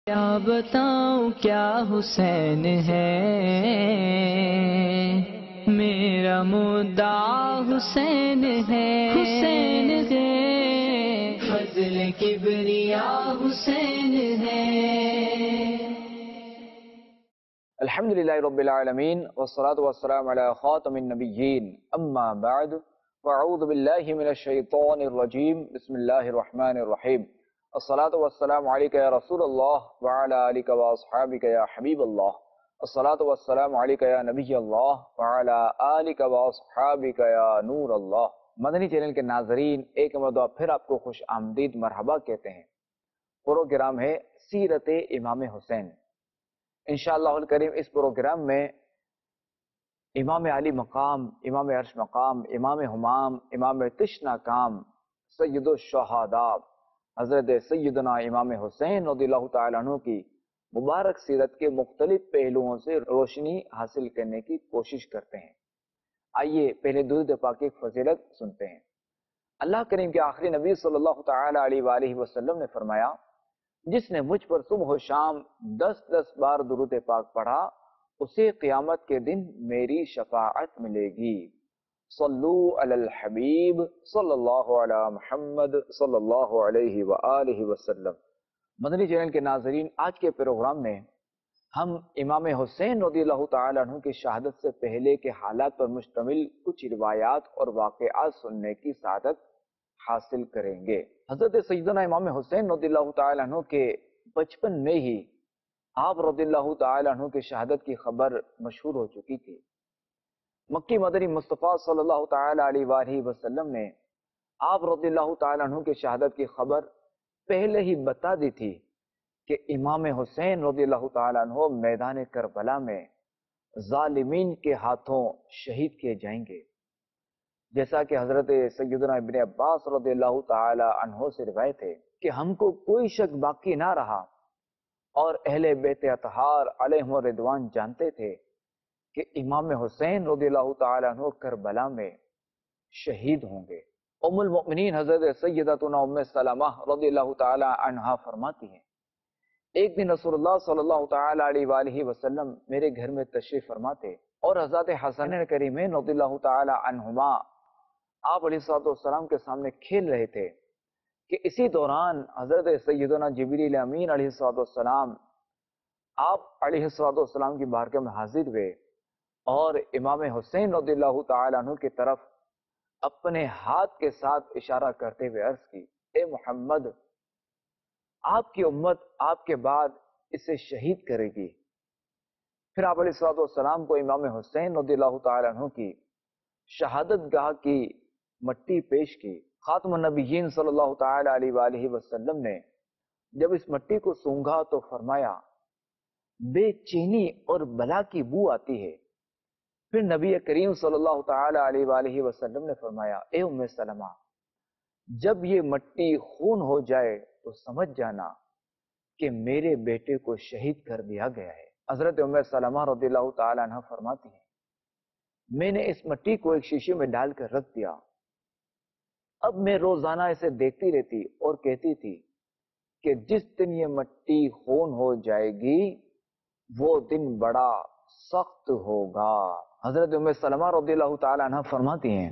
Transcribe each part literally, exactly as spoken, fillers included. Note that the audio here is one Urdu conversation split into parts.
کیا بتاؤں کیا حسین ہے، میرا مدعا حسین ہے، حسین ہے، فضل کبریا حسین ہے۔ الحمدللہ رب العالمین والصلاة والسلام علی خاتم النبیین، اما بعد فاعوذ باللہ من الشیطان الرجیم، بسم اللہ الرحمن الرحیم۔ الصلاة والسلام علیکہ یا رسول اللہ وعلی آلکہ واصحابکہ یا حبیب اللہ، الصلاة والسلام علیکہ یا نبی اللہ وعلی آلکہ واصحابکہ یا نور اللہ۔ مدنی چینل کے ناظرین، ایک مرتبہ پھر آپ کو خوش آمدید مرحبا کہتے ہیں۔ پروگرام ہے سیرت امام حسین۔ انشاءاللہ الکریم اس پروگرام میں امام علی مقام، امام عرش مقام، امام ہمام، امام تشنا کام، سید الشہداء حضرت سیدنا امام حسین رضی اللہ تعالیٰ عنہ کی مبارک سیرت کے مختلف پہلوؤں سے روشنی حاصل کرنے کی کوشش کرتے ہیں۔ آئیے پہلے درود پاک کی فضیلت سنتے ہیں۔ اللہ کریم کے آخری نبی صلی اللہ تعالیٰ علیہ وآلہ وسلم نے فرمایا، جس نے مجھ پر صبح و شام دس دس بار درود پاک پڑھا، اسے قیامت کے دن میری شفاعت ملے گی۔ صلو علی الحبیب صلی اللہ علی محمد صلی اللہ علیہ وآلہ وسلم۔ مدنی چینل کے ناظرین، آج کے پروگرام میں ہم امام حسین رضی اللہ تعالیٰ عنہ کی شہادت سے پہلے کے حالات پر مشتمل کچھ روایات اور واقعات سننے کی سعادت حاصل کریں گے۔ حضرت سیدنا امام حسین رضی اللہ تعالیٰ عنہ کے بچپن میں ہی آپ رضی اللہ تعالیٰ عنہ کی شہادت کی خبر مشہور ہو چکی تھی۔ مکی مدنی مصطفیٰ صلی اللہ تعالیٰ علیہ وآلہ وسلم نے آپ رضی اللہ تعالیٰ عنہ کی شہادت کی خبر پہلے ہی بتا دی تھی کہ امام حسین رضی اللہ تعالیٰ عنہ میدان کربلا میں ظالمین کے ہاتھوں شہید کیے جائیں گے، جیسا کہ حضرت سیدنا ابن عباس رضی اللہ تعالیٰ عنہ سے روایت ہے کہ ہم کو کوئی شک باقی نہ رہا اور اہل بیت اطہار علیہم الرضوان جانتے تھے کہ امام حسین رضی اللہ تعالیٰ عنہ کربلا میں شہید ہوں گے۔ ام المؤمنین حضرت سیدتنا ام سلمہ رضی اللہ تعالیٰ عنہا فرماتی ہیں، ایک دن رسول اللہ صلی اللہ تعالیٰ علیہ وآلہ وسلم میرے گھر میں تشریف فرما تھے اور حضرت حسن کریمین رضی اللہ تعالیٰ عنہما آپ علیہ السلام کے سامنے کھیل رہے تھے کہ اسی دوران حضرت سیدنا جبریل امین علیہ السلام آپ علیہ السلام کی بارگاہ میں حاضر ہوئے اور امام حسین رضی اللہ تعالیٰ عنہ کی طرف اپنے ہاتھ کے ساتھ اشارہ کرتے ہوئے عرض کی، اے محمد، آپ کی امت آپ کے بعد اسے شہید کرے گی۔ پھر آپ علیہ السلام کو امام حسین رضی اللہ تعالیٰ عنہ کی شہادت گاہ کی مٹی پیش کی۔ خاتم النبیین صلی اللہ تعالیٰ علیہ وآلہ وسلم نے جب اس مٹی کو سونگھا تو فرمایا، بے چینی اور بلا کی بو آتی ہے۔ پھر نبی کریم صلی اللہ تعالیٰ علیہ وآلہ وسلم نے فرمایا، اے ام سلمہ، جب یہ مٹی خون ہو جائے تو سمجھ جانا کہ میرے بیٹے کو شہید کر دیا گیا ہے۔ حضرت ام سلمہ رضی اللہ تعالیٰ عنہ فرماتی ہیں، میں نے اس مٹی کو ایک شیشے میں ڈال کر رکھ دیا۔ اب میں روزانہ اسے دیکھتی رہتی اور کہتی تھی کہ جس دن یہ مٹی خون ہو جائے گی وہ دن بڑا سخت ہوگا۔ حضرت ام سلمہ رضی اللہ تعالیٰ عنہ فرماتی ہیں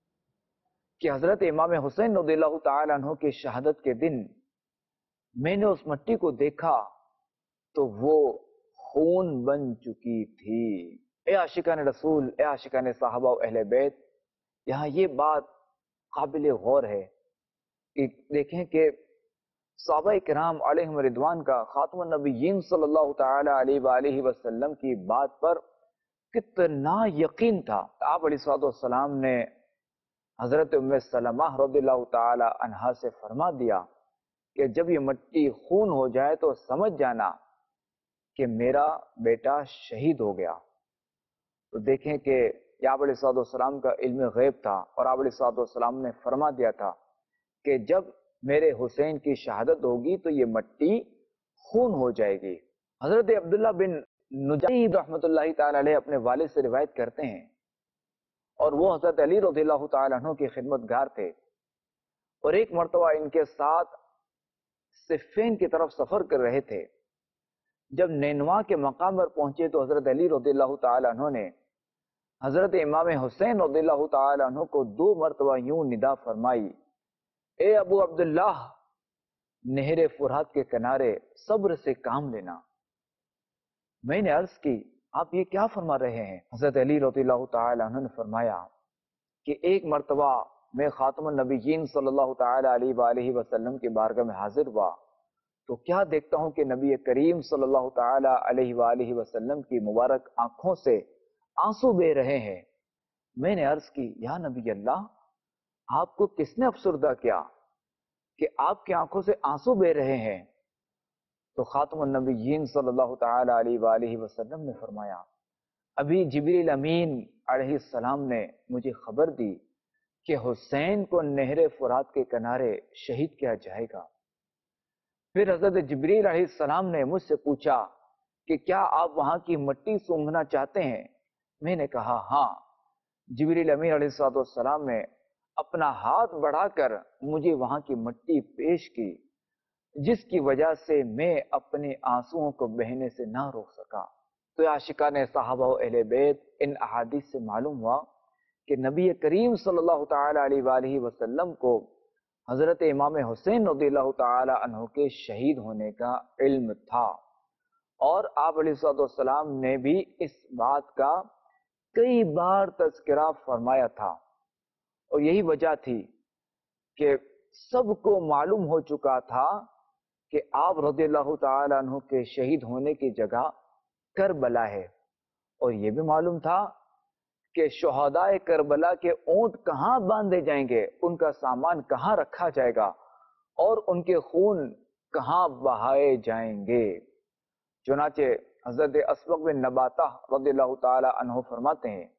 کہ حضرت امام حسین رضی اللہ تعالیٰ عنہ کی شہادت کے دن میں نے اس مٹی کو دیکھا تو وہ خون بن چکی تھی۔ اے عاشقان رسول، اے عاشقان صحابہ و اہل بیت، یہاں یہ بات قابل غور ہے کہ دیکھیں کہ صحابہ کرام علیہم رضوان کا خاتم النبیین صلی اللہ تعالیٰ علیہ وآلہ وسلم کی بات پر کتنا یقین تھا۔ آپ علیہ السلام نے حضرت ام سلمہ رضی اللہ تعالیٰ عنہا سے فرما دیا کہ جب یہ مٹی خون ہو جائے تو سمجھ جانا کہ میرا بیٹا شہید ہو گیا۔ تو دیکھیں کہ آپ علیہ السلام کا علم غیب تھا اور آپ علیہ السلام نے فرما دیا تھا کہ جب میرے حسین کی شہادت ہوگی تو یہ مٹی خون ہو جائے گی۔ حضرت عبداللہ بن نجید رحمۃ اللہ تعالی علیہ اپنے والد سے روایت کرتے ہیں، اور وہ حضرت علی رضی اللہ تعالیٰ عنہ کی خدمت گار تھے، اور ایک مرتبہ ان کے ساتھ صفین کی طرف سفر کر رہے تھے جب نینوا کے مقام پر پہنچے تو حضرت علی رضی اللہ تعالیٰ عنہ نے حضرت امام حسین رضی اللہ تعالیٰ عنہ کو دو مرتبہ یوں ندا فرمائی، اے ابو عبداللہ، نہر فرات کے کنارے صبر سے کام لینا۔ میں نے عرض کی، آپ یہ کیا فرما رہے ہیں؟ حضرت علی رضی اللہ تعالیٰ عنہ نے فرمایا کہ ایک مرتبہ میں خاتم النبیین صلی اللہ تعالیٰ علیہ وآلہ وسلم کی بارگاہ میں حاضر ہوا تو کیا دیکھتا ہوں کہ نبی کریم صلی اللہ تعالیٰ علیہ وآلہ وسلم کی مبارک آنکھوں سے آنسو بہہ رہے ہیں۔ میں نے عرض کی، یا نبی اللہ، آپ کو کس نے افسردہ کیا کہ آپ کی آنکھوں سے آنسو بہہ رہے ہیں؟ تو خاتم النبیین صلی اللہ تعالیٰ علیہ وآلہ وسلم نے فرمایا، ابھی جبریل امین علیہ السلام نے مجھے خبر دی کہ حسین کو نہر فرات کے کنارے شہید کیا جائے گا۔ پھر حضرت جبریل علیہ السلام نے مجھ سے پوچھا کہ کیا آپ وہاں کی مٹی سونگھنا چاہتے ہیں؟ میں نے کہا ہاں۔ جبریل امین علیہ السلام نے اپنا ہاتھ بڑھا کر مجھے وہاں کی مٹی پیش کی، جس کی وجہ سے میں اپنے آنسوؤں کو بہنے سے نہ روک سکا۔ تو عاشقان صحابہ و اہل بیت، ان احادیث سے معلوم ہوا کہ نبی کریم صلی اللہ تعالیٰ علیہ وآلہ وسلم کو حضرت امام حسین رضی اللہ تعالیٰ عنہ کے شہید ہونے کا علم تھا، اور آپ علیہ السلام نے بھی اس بات کا کئی بار تذکرہ فرمایا تھا، اور یہی وجہ تھی کہ سب کو معلوم ہو چکا تھا کہ آپ رضی اللہ تعالیٰ عنہ کے شہید ہونے کی جگہ کربلا ہے، اور یہ بھی معلوم تھا کہ شہداء کربلا کے اونٹ کہاں باندھے جائیں گے، ان کا سامان کہاں رکھا جائے گا، اور ان کے خون کہاں بہائے جائیں گے۔ چنانچہ حضرت اسبغ بن نباتہ رضی اللہ تعالیٰ عنہ فرماتے ہیں،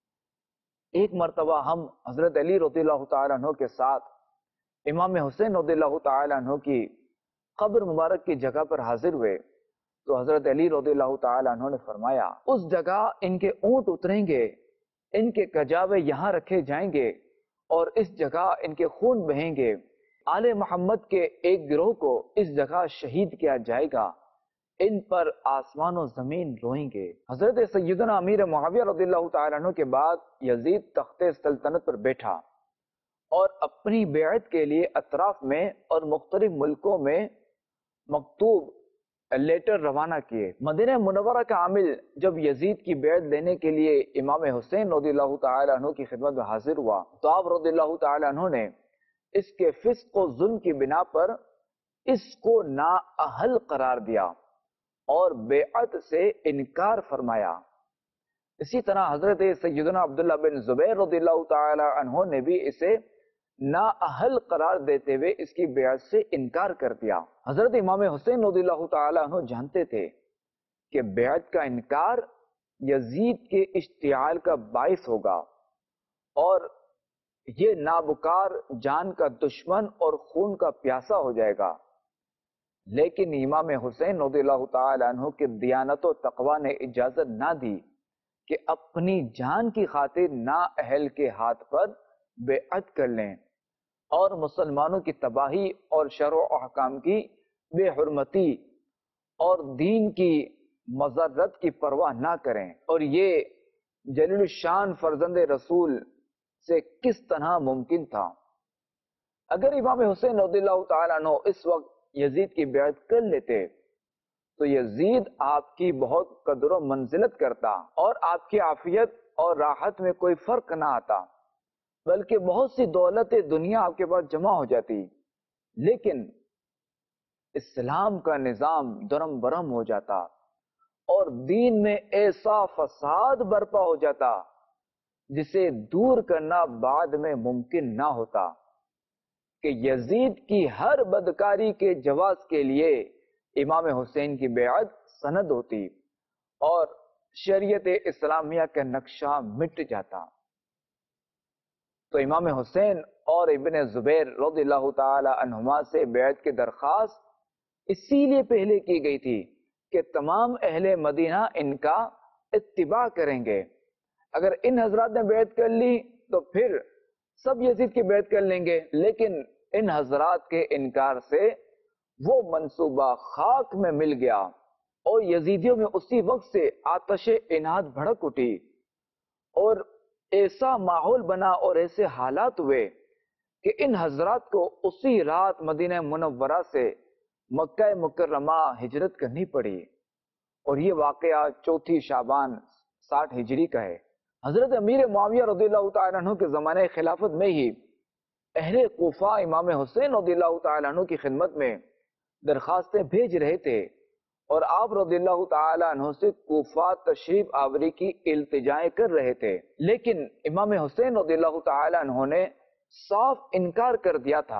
ایک مرتبہ ہم حضرت علی رضی اللہ تعالیٰ عنہ کے ساتھ امام حسین رضی اللہ تعالیٰ عنہ کی قبر مبارک کی جگہ پر حاضر ہوئے تو حضرت علی رضی اللہ تعالیٰ عنہ نے فرمایا، اس جگہ ان کے اونٹ اتریں گے، ان کے کجاوے یہاں رکھے جائیں گے، اور اس جگہ ان کے خون بہیں گے، آل محمد کے ایک گروہ کو اس جگہ شہید کیا جائے گا، ان پر آسمان و زمین روئیں گے۔ حضرت سیدنا امیر معاویہ رضی اللہ تعالیٰ عنہ کے بعد یزید تخت سلطنت پر بیٹھا اور اپنی بیعت کے لیے اطراف میں اور مختلف ملکوں میں مکتوب لیٹر روانہ کیے۔ مدینہ منورہ کا عامل جب یزید کی بیعت لینے کے لیے امام حسین رضی اللہ تعالیٰ عنہ کی خدمت میں حاضر ہوا تو آپ رضی اللہ تعالیٰ عنہ نے اس کے فسق و ظلم کی بنا پر اس کو نااہل قرار دیا اور بیعت سے انکار فرمایا۔ اسی طرح حضرت سیدنا عبداللہ بن زبیر رضی اللہ تعالیٰ عنہ نے بھی اسے نااہل قرار دیتے ہوئے اس کی بیعت سے انکار کر دیا۔ حضرت امام حسین رضی اللہ تعالیٰ عنہ جانتے تھے کہ بیعت کا انکار یزید کے اشتعال کا باعث ہوگا اور یہ نابکار جان کا دشمن اور خون کا پیاسا ہو جائے گا، لیکن امام حسین رضی اللہ تعالیٰ عنہ کے دیانت و تقوی نے اجازت نہ دی کہ اپنی جان کی خاطر نااہل کے ہاتھ پر بیعت کر لیں اور مسلمانوں کی تباہی اور شرع و احکام کی بے حرمتی اور دین کی مضرت کی پرواہ نہ کریں۔ اور یہ جلیل الشان فرزند رسول سے کس طرح ممکن تھا؟ اگر امام حسین رضی اللہ تعالیٰ عنہ اس وقت یزید کی بیعت کر لیتے تو یزید آپ کی بہت قدر و منزلت کرتا اور آپ کی عافیت اور راحت میں کوئی فرق نہ آتا، بلکہ بہت سی دولت دنیا آپ کے پاس جمع ہو جاتی، لیکن اسلام کا نظام درم برم ہو جاتا اور دین میں ایسا فساد برپا ہو جاتا جسے دور کرنا بعد میں ممکن نہ ہوتا کہ یزید کی ہر بدکاری کے جواز کے لیے امام حسین کی بیعت سند ہوتی اور شریعت اسلامیہ کا نقشہ مٹ جاتا۔ تو امام حسین اور ابن زبیر رضی اللہ تعالی عنہما سے بیعت کی درخواست اسی لیے پہلے کی گئی تھی کہ تمام اہل مدینہ ان کا اتباع کریں گے۔ اگر ان حضرات نے بیعت کر لی تو پھر سب یزید کی بیعت کر لیں گے، لیکن ان حضرات کے انکار سے وہ منصوبہ خاک میں مل گیا اور یزیدیوں میں اسی وقت سے آتش اناد بھڑک اٹھی اور ایسا ماحول بنا اور ایسے حالات ہوئے کہ ان حضرات کو اسی رات مدینہ منورہ سے مکہ مکرمہ ہجرت کرنی پڑی، اور یہ واقعہ چوتھی شعبان ساٹھ ہجری کا ہے۔ حضرت امیر معاویہ رضی اللہ تعالیٰ عنہ کے زمانہ خلافت میں ہی اہل کوفہ امام حسین رضی اللہ تعالیٰ عنہ کی خدمت میں درخواستیں بھیج رہے تھے، اور آپ رضی اللہ تعالیٰ عنہ سے کوفہ تشریف آوری کی التجائیں کر رہے تھے، لیکن امام حسین رضی اللہ تعالیٰ عنہ نے صاف انکار کر دیا تھا۔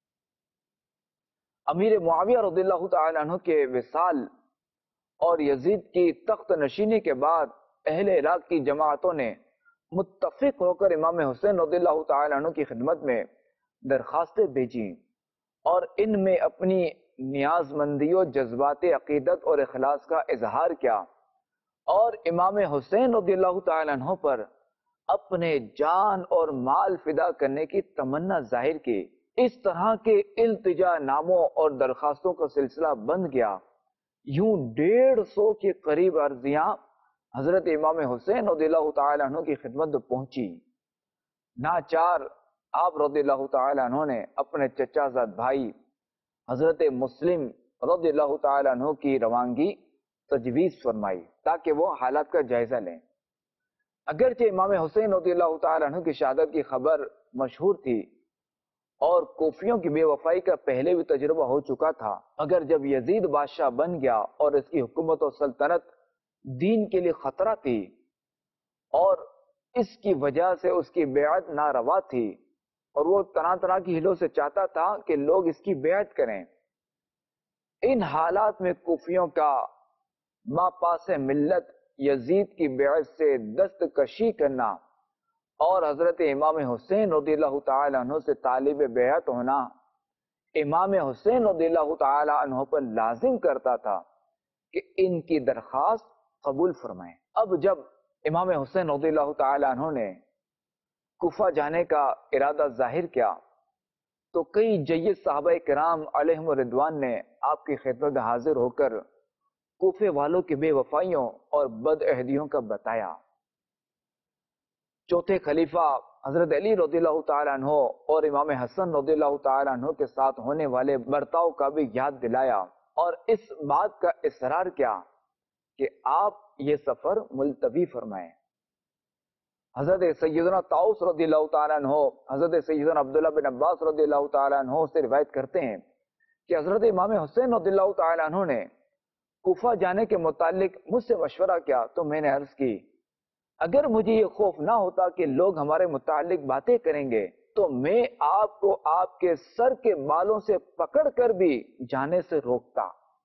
امیر معاویہ رضی اللہ تعالیٰ عنہ کے وصال اور یزید کی تخت نشینی کے بعد اہل عراق کی جماعتوں نے متفق ہو کر امام حسین رضی اللہ تعالیٰ عنہ کی خدمت میں درخواستیں بھیجیں، اور ان میں اپنی نیاز مندی و جذبات عقیدت اور اخلاص کا اظہار کیا، اور امام حسین رضی اللہ تعالیٰ عنہ پر اپنے جان اور مال فدا کرنے کی تمنا ظاہر کی۔ اس طرح کے التجا ناموں اور درخواستوں کا سلسلہ بند گیا۔ یوں ڈیڑھ سو کے قریب عرضیاں حضرت امام حسین رضی اللہ تعالیٰ عنہ کی خدمت پہنچی۔ ناچار آپ رضی اللہ تعالیٰ عنہ نے اپنے چچا زاد بھائی حضرت مسلم رضی اللہ تعالیٰ عنہ کی روانگی تجویز فرمائی تاکہ وہ حالات کا جائزہ لیں۔ اگرچہ امام حسین رضی اللہ تعالیٰ عنہ کی شہادت کی خبر مشہور تھی اور کوفیوں کی بے وفائی کا پہلے بھی تجربہ ہو چکا تھا، مگر جب یزید بادشاہ بن گیا اور اس کی حکومت و سلطنت دین کے لیے خطرہ تھی اور اس کی وجہ سے اس کی بیعت ناروا تھی، اور وہ طرح طرح کی ہلوں سے چاہتا تھا کہ لوگ اس کی بیعت کریں، ان حالات میں کوفیوں کا ما پاس ملت یزید کی بیعت سے دستکشی کرنا اور حضرت امام حسین رضی اللہ تعالیٰ عنہ سے طالب بیعت ہونا امام حسین رضی اللہ تعالیٰ عنہ پر لازم کرتا تھا کہ ان کی درخواست قبول فرمائیں۔ اب جب امام حسین رضی اللہ تعالیٰ عنہ نے کوفہ جانے کا ارادہ ظاہر کیا تو کئی جید صحابہ کرام علیہم رضوان نے آپ کی خدمت میں حاضر ہو کر کوفے والوں کی بے وفائیوں اور بد عہدیوں کا بتایا۔ چوتھے خلیفہ حضرت علی رضی اللہ تعالیٰ عنہ اور امام حسن رضی اللہ تعالیٰ عنہ کے ساتھ ہونے والے برتاؤ کا بھی یاد دلایا، اور اس بات کا اصرار کیا کہ آپ یہ سفر ملتوی فرمائیں۔ حضرت سیدنا طاؤس رضی اللہ تعالیٰ عنہ حضرت سیدنا عبداللہ بن عباس رضی اللہ تعالیٰ عنہ سے روایت کرتے ہیں کہ حضرت امام حسین رضی اللہ تعالیٰ عنہ نے کوفہ جانے کے متعلق مجھ سے مشورہ کیا تو میں نے عرض کی، اگر مجھے یہ خوف نہ ہوتا کہ لوگ ہمارے متعلق باتیں کریں گے تو میں آپ کو آپ کے سر کے بالوں سے پکڑ کر بھی جانے سے روکتا۔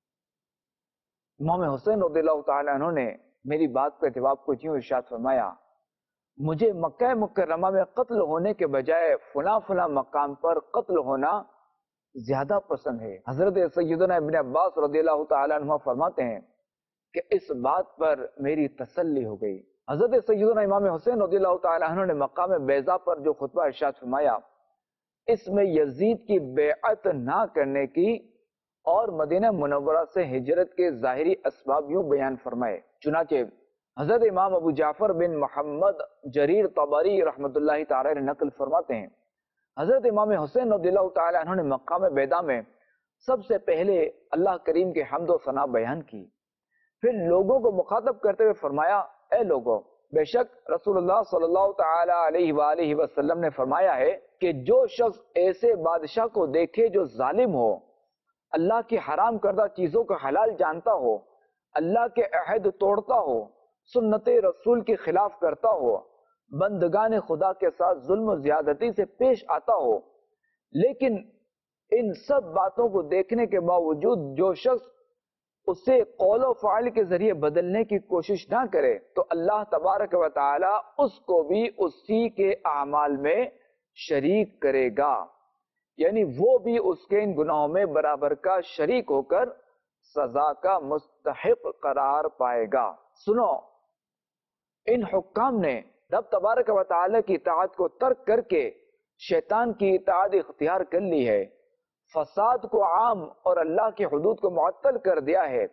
امام حسین رضی اللہ تعالیٰ عنہ نے میری بات کا جواب کچھ یوں ارشاد فرمایا، مجھے مکہ مکرمہ میں قتل ہونے کے بجائے فلاں فلاں مقام پر قتل ہونا زیادہ پسند ہے۔ حضرت سیدنا ابن عباس رضی اللہ تعالیٰ عنہ فرماتے ہیں کہ اس بات پر میری تسلی ہو گئی۔ حضرت سیدنا امام حسین رضی اللہ تعالیٰ عنہ نے مقام بیضا پر جو خطبہ ارشاد فرمایا، اس میں یزید کی بیعت نہ کرنے کی اور مدینہ منورہ سے ہجرت کے ظاہری اسباب یوں بیان فرمائے۔ چنانچہ حضرت امام ابو جعفر بن محمد جریر طبری رحمۃ اللہ تعالی نے نقل فرماتے ہیں، حضرت امام حسین رضی اللہ تعالی عنہ نے مقام بیضا میں سب سے پہلے اللہ کریم کے حمد و ثنا بیان کی، پھر لوگوں کو مخاطب کرتے ہوئے فرمایا، اے لوگوں، بے شک رسول اللہ صلی اللہ تعالی علیہ وآلہ وسلم نے فرمایا ہے کہ جو شخص ایسے بادشاہ کو دیکھے جو ظالم ہو، اللہ کی حرام کردہ چیزوں کو حلال جانتا ہو، اللہ کے عہد توڑتا ہو، سنت رسول کے خلاف کرتا ہو، بندگان خدا کے ساتھ ظلم و زیادتی سے پیش آتا ہو، لیکن ان سب باتوں کو دیکھنے کے باوجود جو شخص اسے قول و فعل کے ذریعے بدلنے کی کوشش نہ کرے تو اللہ تبارک و تعالی اس کو بھی اسی کے اعمال میں شریک کرے گا، یعنی وہ بھی اس کے ان گناہوں میں برابر کا شریک ہو کر سزا کا مستحق قرار پائے گا۔ سنو، ان حکام نے رب تبارک و تعالی کی اطاعت کو ترک کر کے شیطان کی اطاعت اختیار کر لی ہے، فساد کو عام اور اللہ کی حدود کو معطل کر دیا ہے،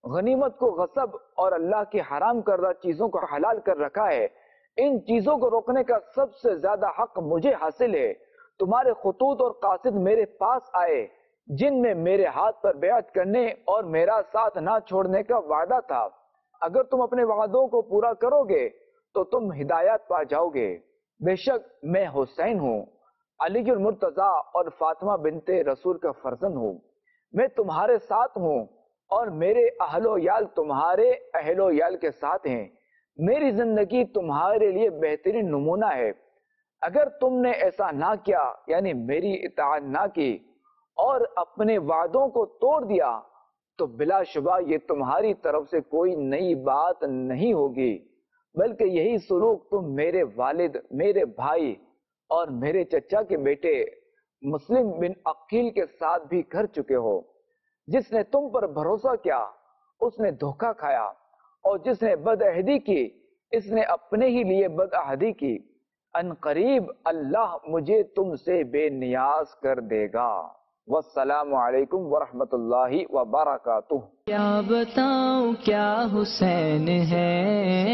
غنیمت کو غصب اور اللہ کی حرام کردہ چیزوں کو حلال کر رکھا ہے۔ ان چیزوں کو روکنے کا سب سے زیادہ حق مجھے حاصل ہے۔ تمہارے خطوط اور قاصد میرے پاس آئے جن میں میرے ہاتھ پر بیعت کرنے اور میرا ساتھ نہ چھوڑنے کا وعدہ تھا۔ اگر تم اپنے وعدوں کو پورا کرو گے تو تم ہدایت پا جاؤ گے۔ بے شک میں حسین ہوں، علی المرتضیٰ اور فاطمہ بنت رسول کا فرزند ہوں۔ میں تمہارے ساتھ ہوں اور میرے اہل و یال تمہارے اہل و یال کے ساتھ ہیں۔ میری زندگی تمہارے لیے بہترین نمونہ ہے۔ اگر تم نے ایسا نہ کیا، یعنی میری اطاعت نہ کی اور اپنے وعدوں کو توڑ دیا، تو بلا شبہ یہ تمہاری طرف سے کوئی نئی بات نہیں ہوگی، بلکہ یہی سلوک تم میرے والد، میرے بھائی اور میرے چچا کے بیٹے مسلم بن عقیل کے ساتھ بھی کر چکے ہو۔ جس نے تم پر بھروسہ کیا اس نے دھوکہ کھایا، اور جس نے بدعہدی کی اس نے اپنے ہی لیے بدعہدی کی۔ ان قریب اللہ مجھے تم سے بے نیاز کر دے گا۔ والسلام علیکم ورحمۃ اللہ وبرکاتہ۔ کیا بتاؤں کیا حسین ہے،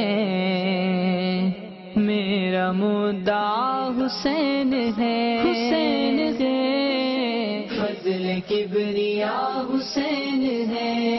میرا مدعا حسین ہے، حسین ہے، فضل کبریا حسین ہے۔